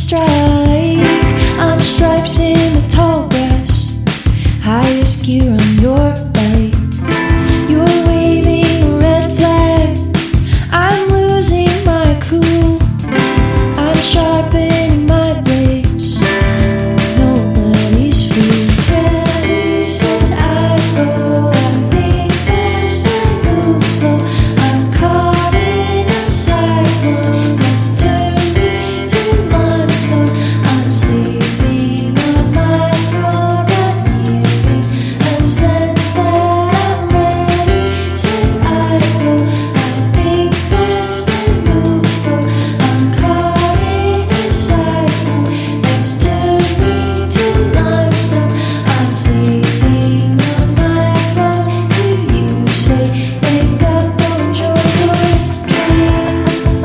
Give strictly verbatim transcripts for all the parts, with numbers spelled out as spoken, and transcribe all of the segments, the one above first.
strike. I'm stripes in the tall grass, highest gear on your bike. You're waving a red flag, I'm losing my cool. I'm sharpening my blades, nobody's fool. Ready, said I go, I think fast, I move slow. I'm caught in a cyclone that's turned me to limestone. I'm sleeping on my throne, not nearing a sense that I'm ready. Said I go, I think fast and move slow. I'm caught in a cyclone that's turned me to limestone. I'm sleeping on my throne. Do you say, wake up, enjoy your dream?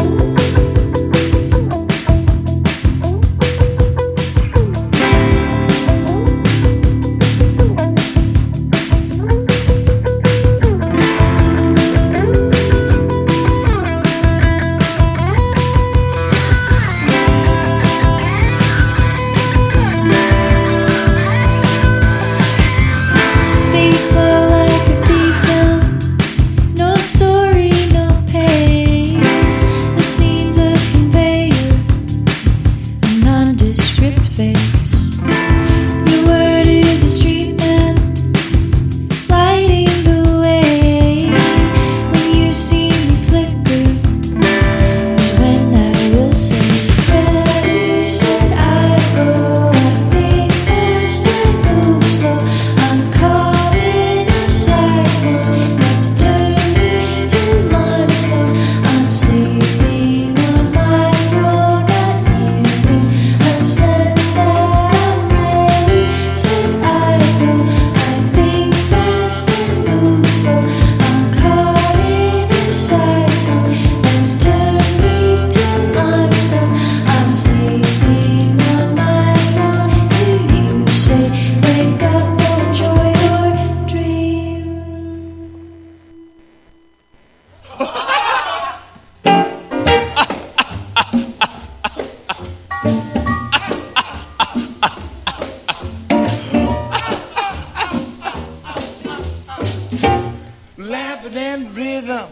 Things flow like a bee film, no story, no pace. The scene's a conveyor, a nondescript face. Your word is a street lamp, lighting the way. When you see me flicker, is when I will say, ready, said I go, I think fast, I move slow. I'm caught in a cyclone that's turned me to limestone. I'm sleeping on my throne, not nearing a sense that I'm ready. Said I go, I think fast and move slow. I'm caught in a cyclone that's turned me to limestone. I'm sleeping on my throne. Do you say, wake up, enjoy your dream? Laughing in rhythm.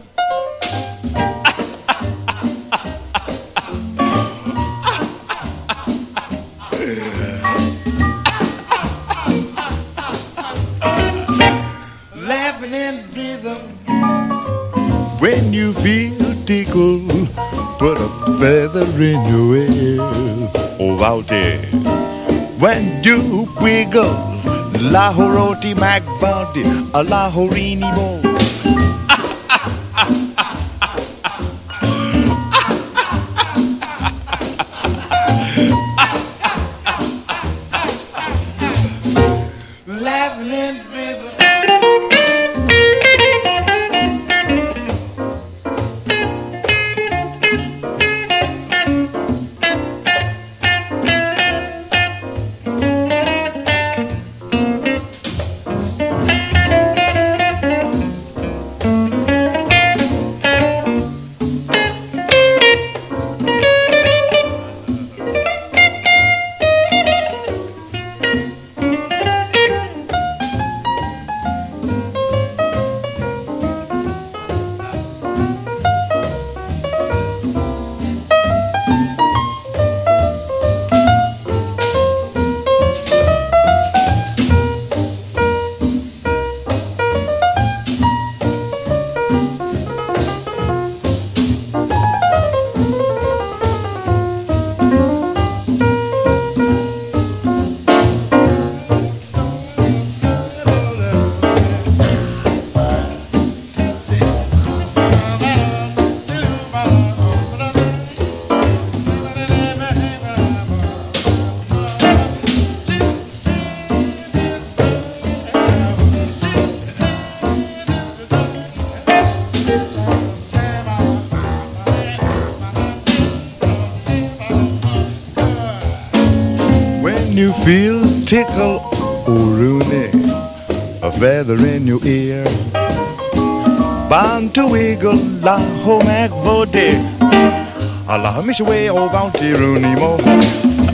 Laughing in rhythm. When you feel tickled, put a feather in your ear. Oh, Valty. When you wiggle, Lahoroti Magbadi, a Lahorini bo. Laughing in rhythm. When you feel tickle, oh Rooney, a feather in your ear, bound to wiggle, la ho mac body, Allah miss away, oh bounty Rooney mo.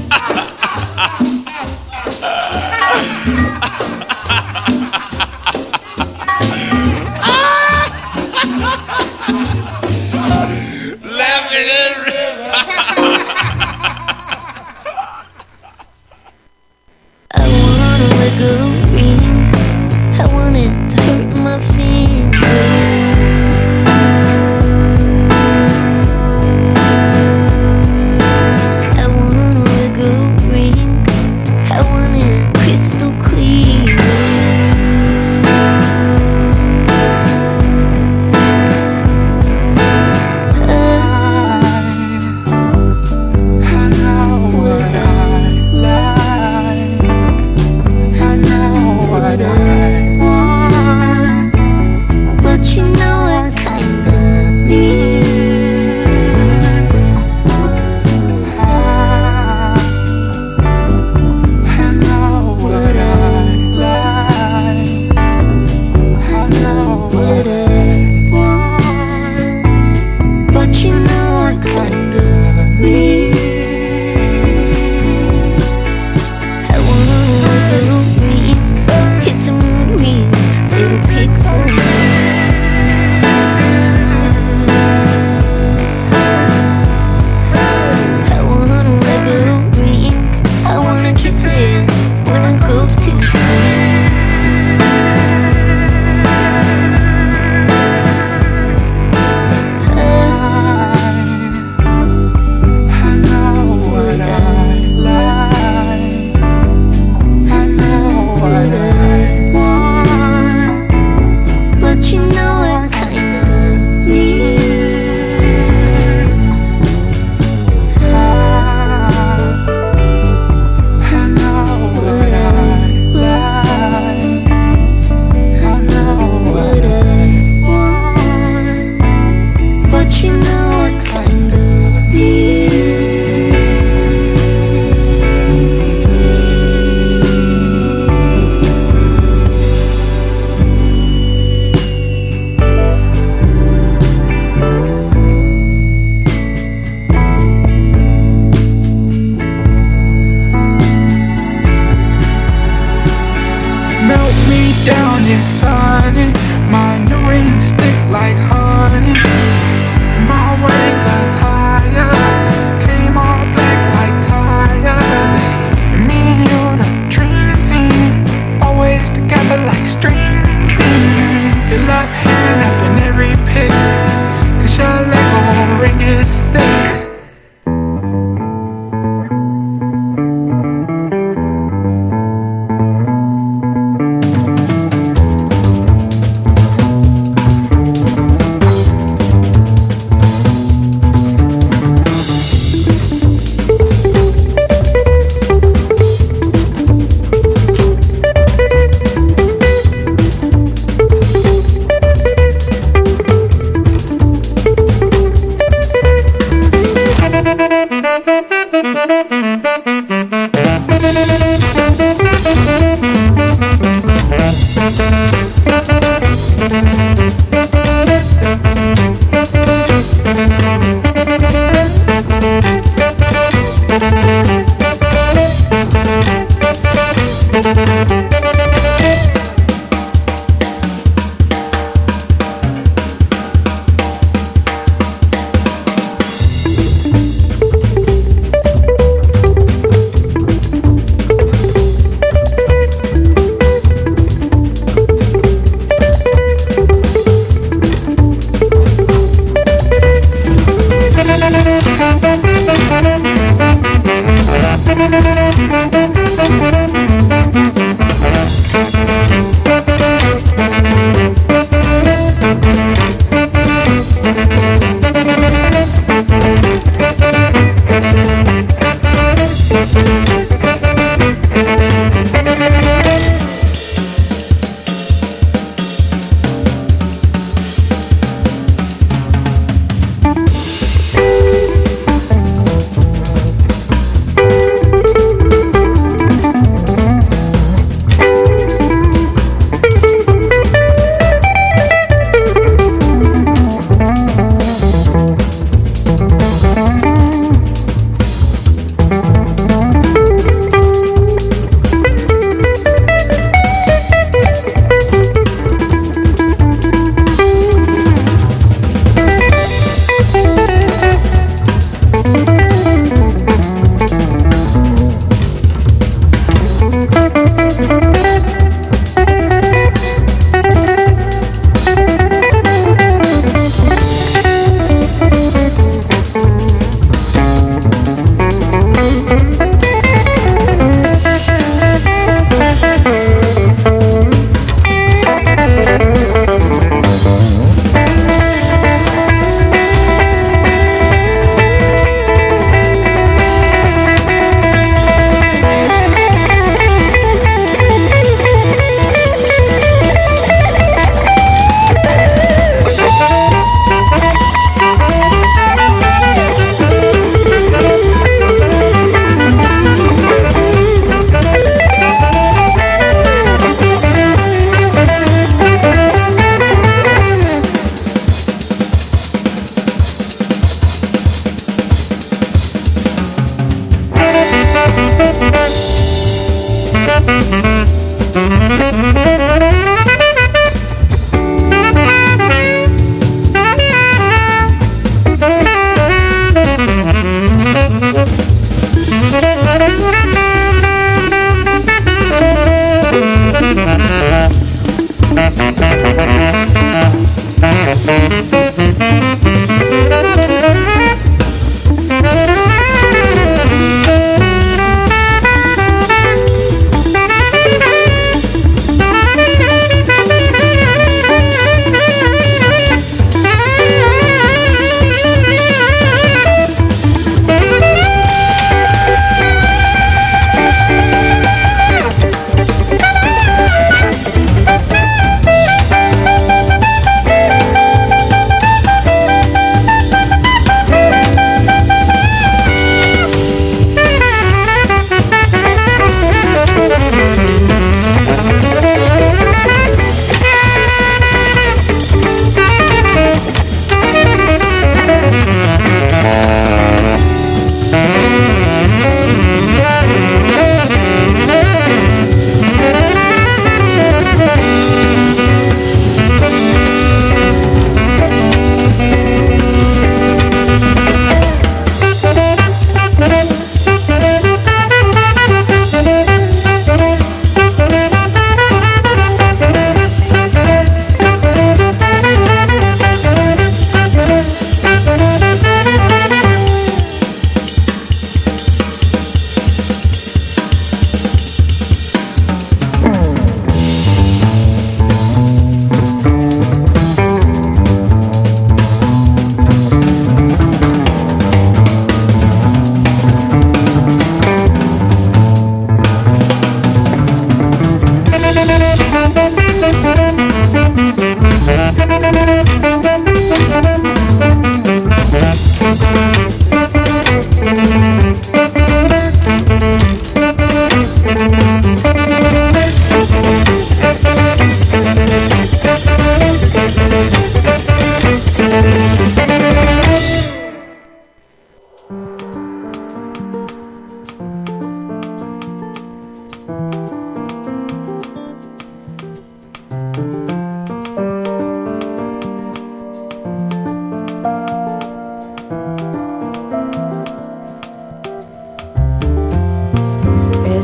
me down, it's sunny. My new rings stick like honey. My wake attire came all black like tires. And me and you, the dream team, always together like string beans. Your left hand up in every pick, 'cause your Lego ring is sick.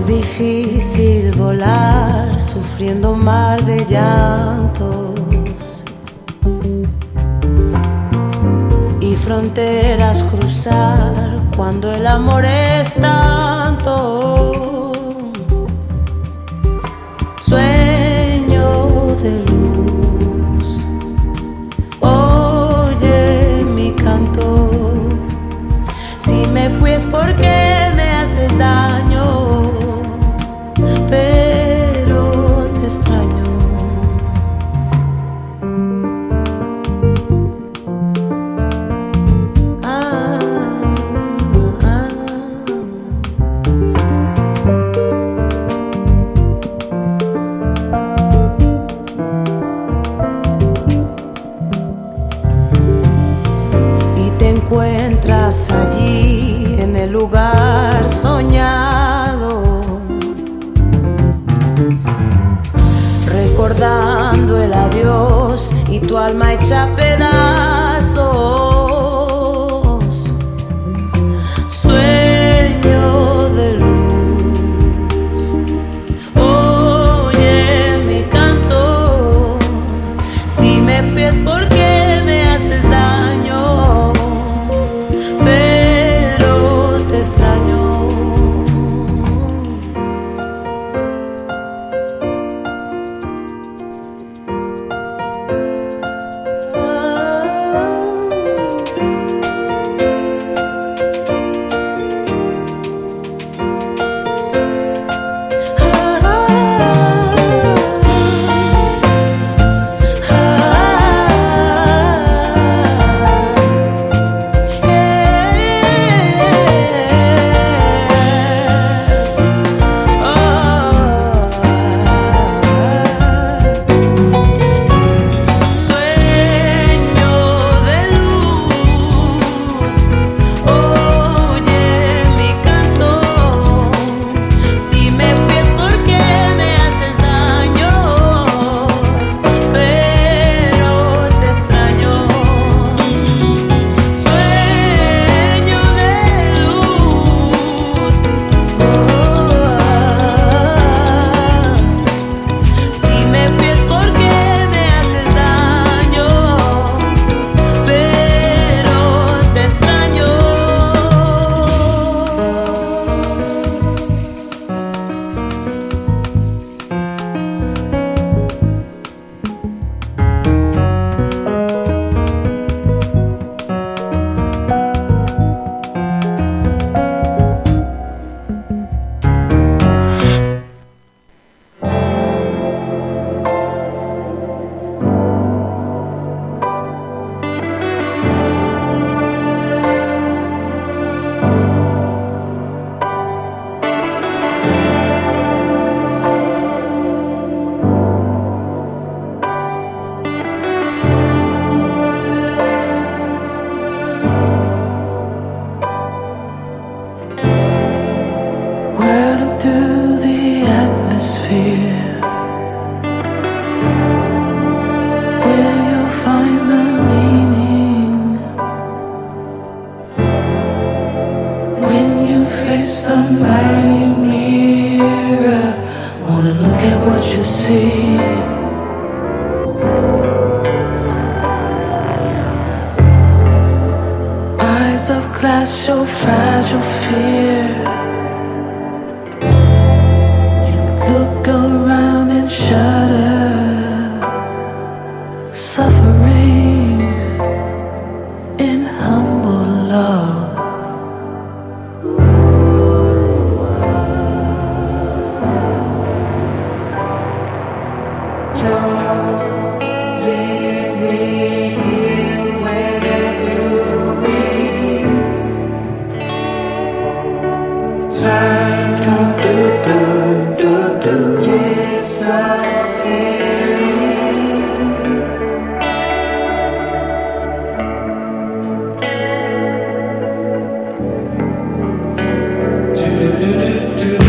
es difícil volar sufriendo un mar de llantos y fronteras cruzar cuando el amor es tanto. Sueño de luz, oye mi canto. Si me fui es porque me haces daño, pero te extraño. Ah, ah. Y te encuentras allí en el lugar soñado, recordando el adiós y tu alma hecha pedazos. Sueño de luz, oye mi canto. Si me fui es porque me haces daño, pero te extraño. Through the atmosphere, where you'll find the meaning. When you face the mighty mirror, wanna look at what you see. Eyes of glass show fragile fear. Look around and shudder, suffering in humble love. Don't leave me here, where do we? Time to do do do do disappearing. Do do do do do.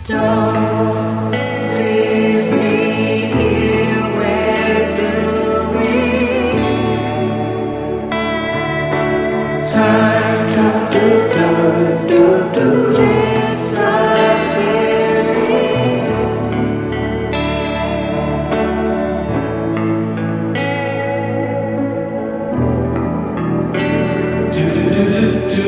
Don't leave me here. Where do we? Time to do do do do disappearing. Do do do do do.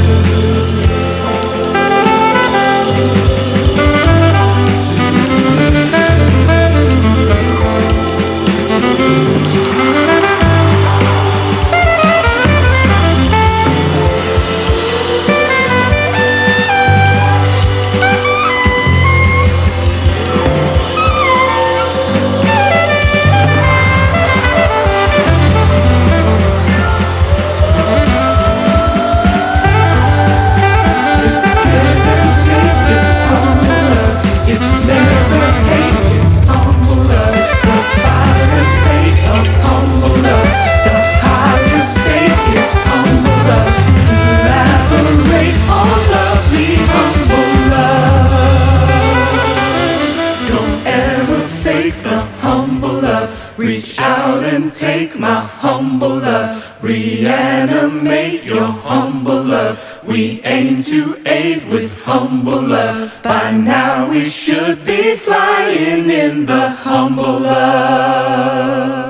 Reach out and take my humble love. Reanimate your humble love. We aim to aid with humble love. By now we should be flying in the humble love.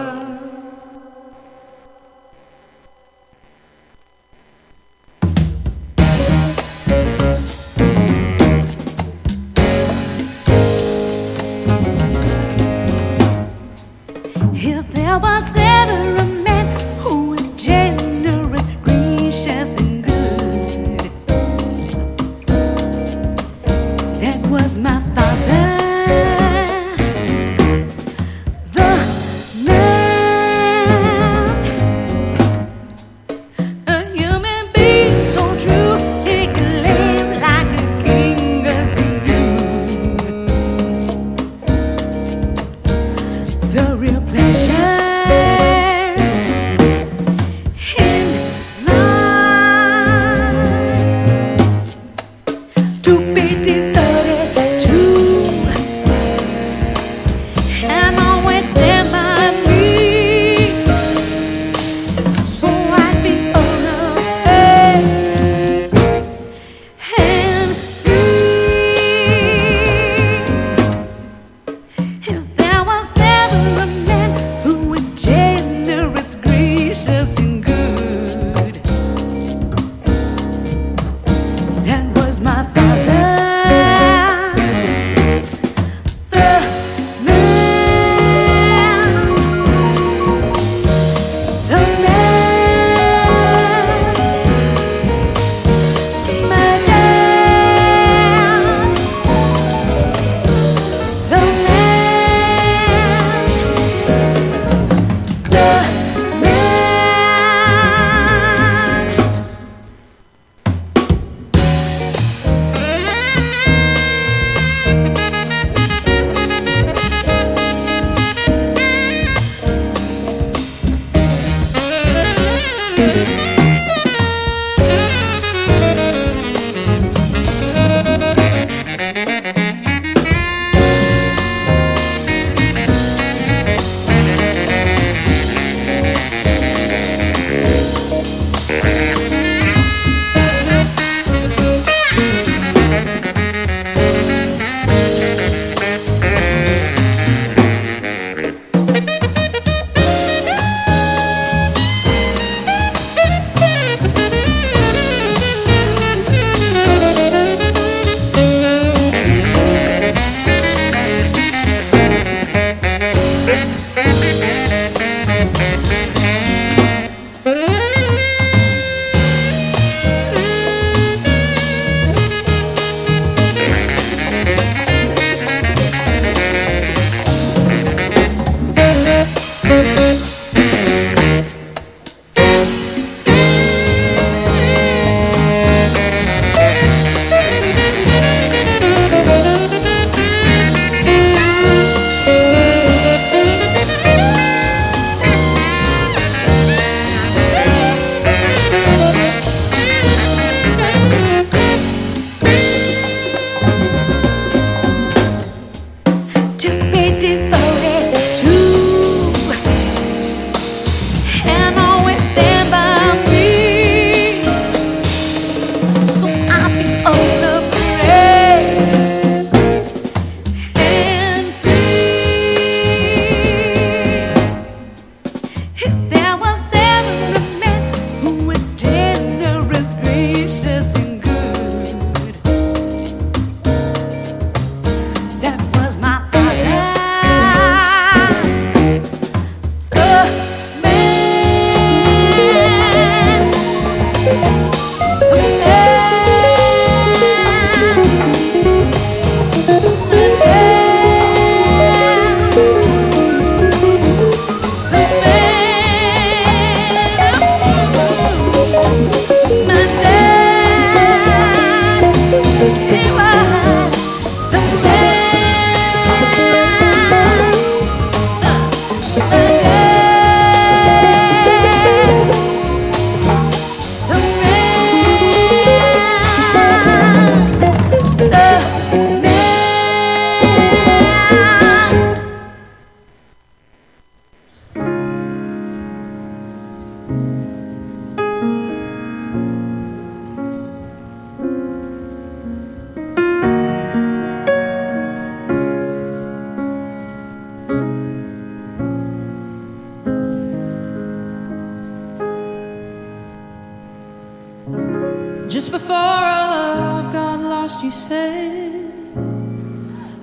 If there was ever a man who was generous, gracious, and good, that was my father. The man, a human being so true, he could live like a king as he knew. The real pleasure in life to be devoted to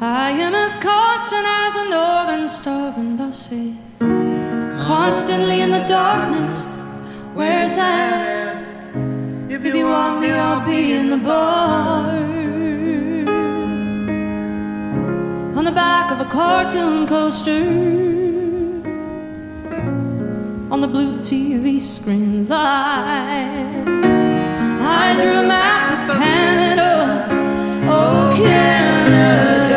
I am as constant as a northern starving bussy, constantly in the darkness. Where's that? If you want me, I'll be in the bar, on the back of a cartoon coaster, on the blue T V screen light. I drew a map of Canada, oh Canada.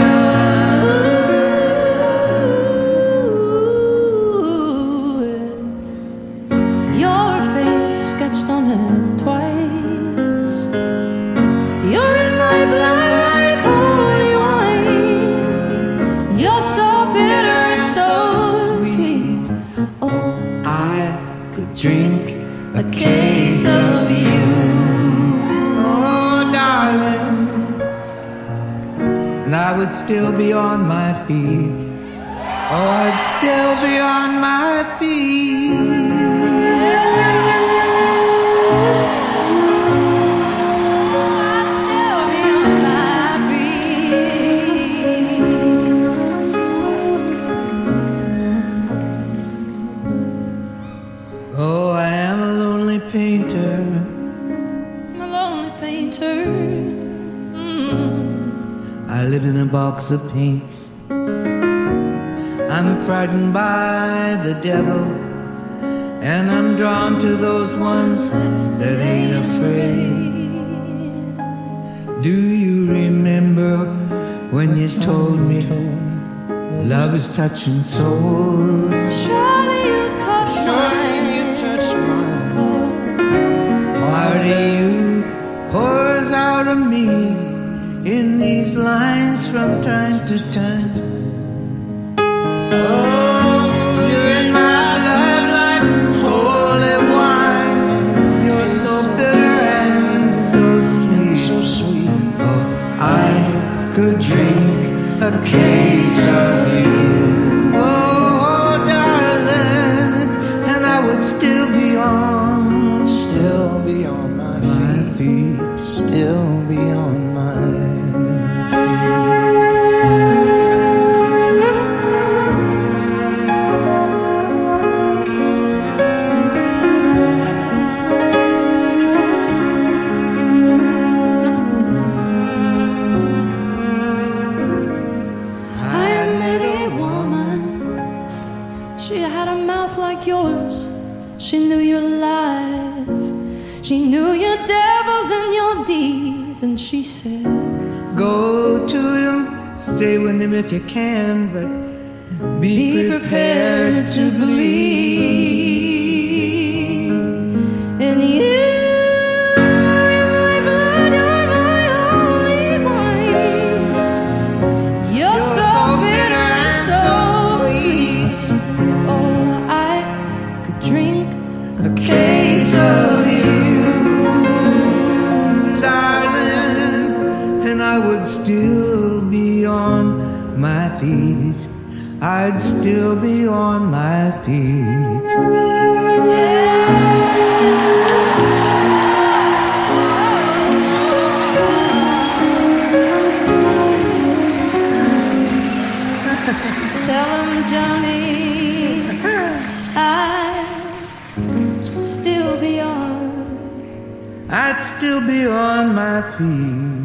Your face sketched on it twice. You're in my blood like holy wine. You're so bitter and so sweet. Oh, I could drink a case of you, oh darling, and I would still be on my feet. Oh, I'd still be on my feet. I'd still be on my feet. Oh, I am a lonely painter. I'm a lonely painter. Mm. I live in a box of paints. I'm frightened by the devil, and I'm drawn to those ones that ain't afraid. Do you remember when you told me love is touching souls? Surely you've touched mine. You touched mine. Part of you pours out of me in these lines from time to time. Oh, you're in my blood like holy wine. You're so bitter and so sweet. So sweet. Oh, I could drink a case of you. Oh, darling, and I would still be on, still be on my, my feet. feet, still be on my feet. She had a mouth like yours. She knew your life. She knew your devils and your deeds. And she said, go to him, stay with him if you can, but be, be prepared, prepared to believe in you. Case of you, darling, and I would still be on my feet. I'd still be on my feet. Tell him, Johnny, I'd still be on. I'd still be on my feet.